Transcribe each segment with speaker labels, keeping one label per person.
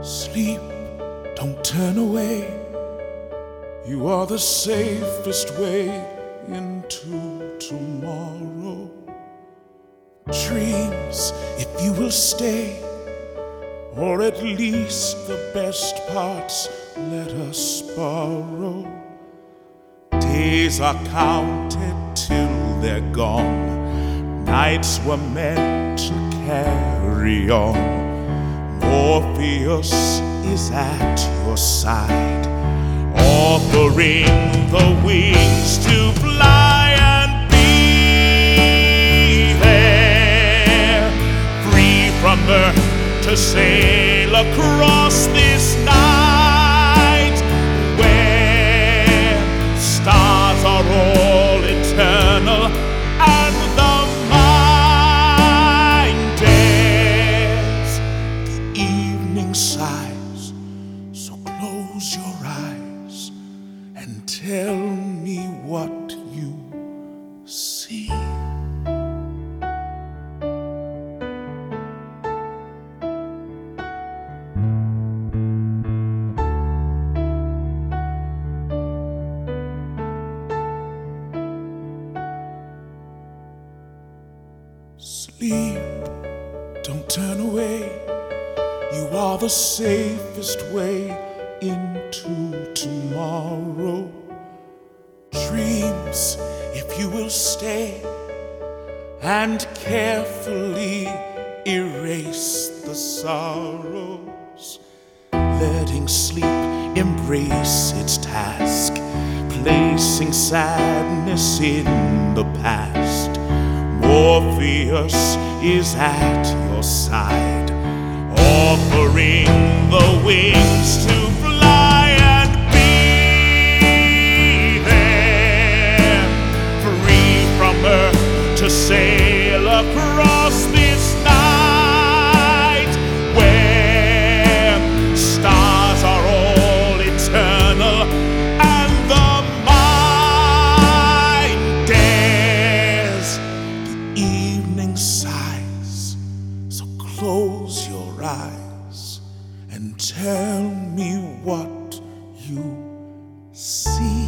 Speaker 1: Sleep, don't turn away. You are the safest way into tomorrow. Dreams, if you will stay, or at least the best parts let us borrow. Days are counted till they're gone. Nights were meant to carry on. Morpheus is at your side, offering the wings to fly and be there, free from earth to sail across this night, where stars are all eternal and the mind dares. The evening sighs, so close your eyes and tell me what you see. Sleep, don't turn away. You are the safest way into tomorrow. Dreams, if you will stay and carefully erase the sorrows, letting sleep embrace its task, placing sadness in the past. Morpheus is at your side, offering the wings to fly and be there, free from earth to sail across this night, where stars are all eternal and the mind dares. The evening sighs, so close your eyes and tell me what you see.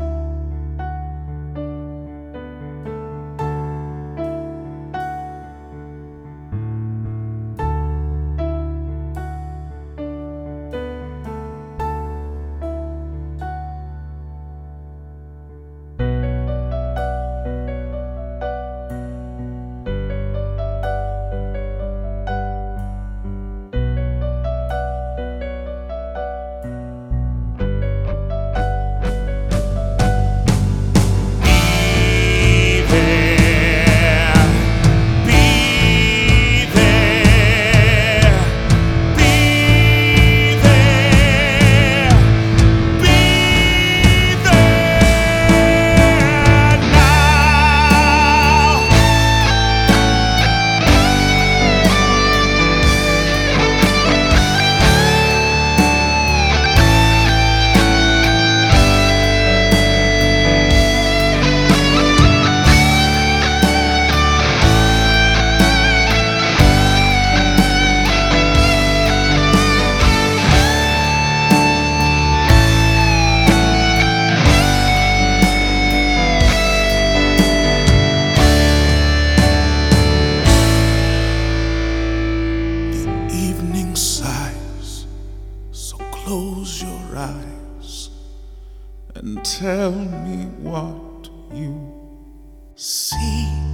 Speaker 1: Close your eyes and tell me what you see.